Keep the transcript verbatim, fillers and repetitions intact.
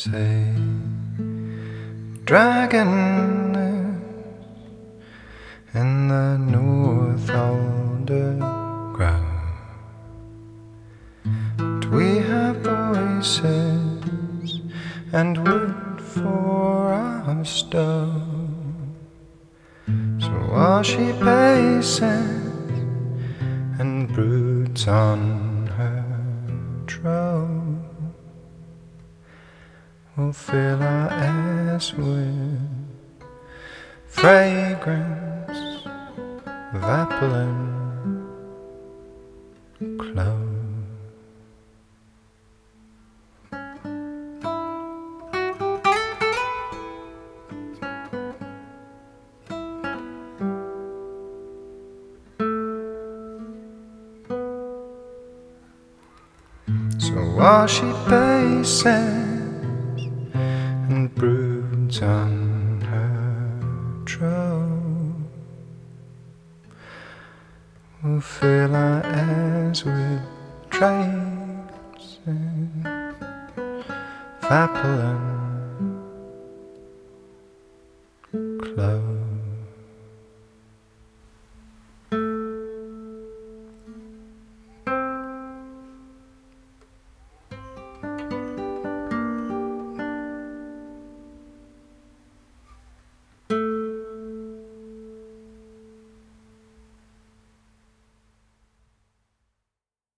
say, dragon in the north underground. But we have voices and wood for our stove. So while she paces and broods on her trove, we'll fill our airs with fragrance of apple and clove. So while she paces and broods on her trove, we'll fill our airs with trails of apple and clove.